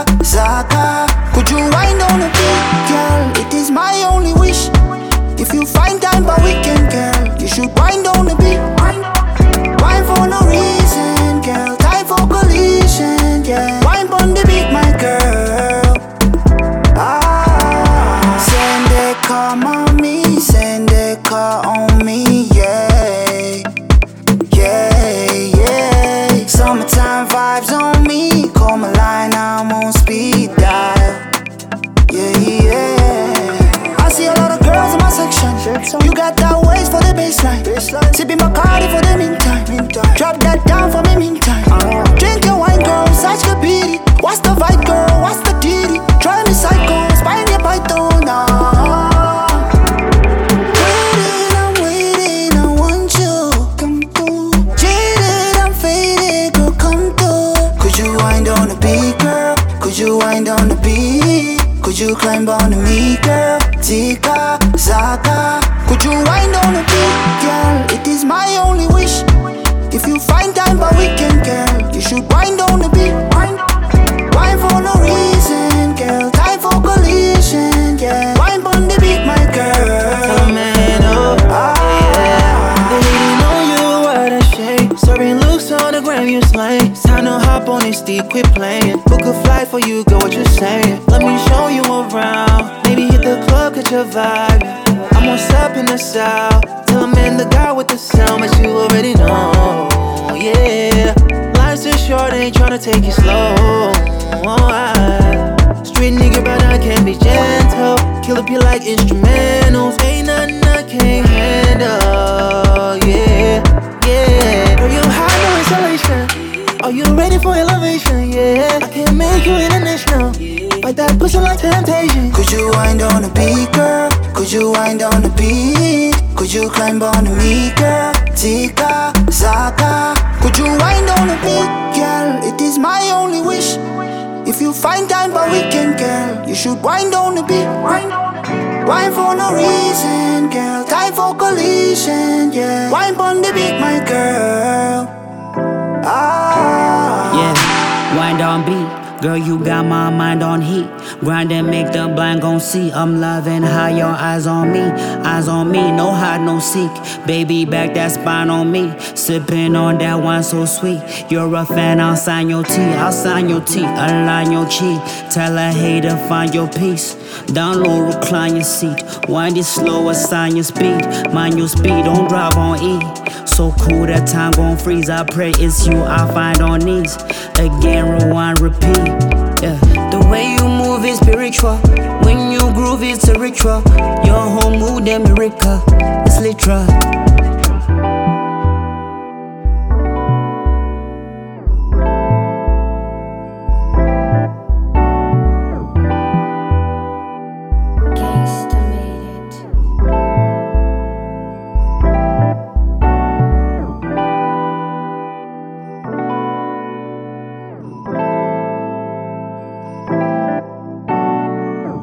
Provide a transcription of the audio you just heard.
Tika, Zaka. Could you wind on a beat, girl? It is my only wish. If you find time for weekend, girl, you should wind on the beat. Wine for no reason, girl. Time for collision, yeah. Wine on the beat, my girl. Send a car on me, send a car on me, yeah. Yeah, yeah. Summertime vibes on me. Call my line, I'm on speed dial. Yeah, yeah. I see a lot of girls in my section. You got that waist for the baseline. Sipping Bacardi for the meantime. Drop that down for me meantime. Drink your wine, girl, such a pity. What's the vibe, girl? What's the ditty? Try me psycho, spine your python now. I'm waiting, I want you. Come through. Jaded, I'm faded, girl, come through. Could you wind on the beat, girl? Could you wind on the beat? Could you climb on me, girl? Tika, Zaka. Could you wind on the beat, girl? It is my only wish. If you find time for weekend, girl, you should wind on the beat. Wine for no reason, girl. Time for collision, yeah. Wine on the beat, my girl. Tell a man, oh, yeah. They really know you what I shake. Serving looks on the gram, you slay. It's time to hop on this deep, quit playing. Book a flight for you, go what you're saying. Let me show you around. Maybe hit the club, catch a vibe. I'm on step in the south. Tell a man the guy with the sound, but you already know, yeah. Life's too short, ain't tryna take it slow. Street nigga, but I can be gentle. Kill up you like instrumentals. Ain't nothing I can't handle, yeah, yeah. Girl, you high, no isolation. Are you ready for elevation, yeah? I can make you international. Like that pussy like temptation. Could you wind on the beat, girl? Could you wind on the beat? Could you climb on me, girl? Tika, Zaka. Could you wind on the beat, girl? It is my only wish. If you find time for weekend, girl, you should wind on the beat. Wine for no reason, girl. Time for collision, yeah. Wine on the beat, my girl. Yeah, wind on beat. Girl, you got my mind on heat. Grind and make the blind gon' see. I'm loving how your eyes on me, no hide, no seek. Baby, back that spine on me. Sipping on that wine so sweet. You're a fan, I'll sign your tea. I'll sign your tea, align your cheek. Tell a hater, find your peace. Down low, recline your seat. Wind it slow, assign your speed. Mind your speed, don't drive on E. So cool that time gon' freeze. I pray it's you I find on knees. Again, rewind, repeat. Yeah. The way you move is spiritual. When you groove, it's a ritual. Your whole mood, a miracle. It's literal.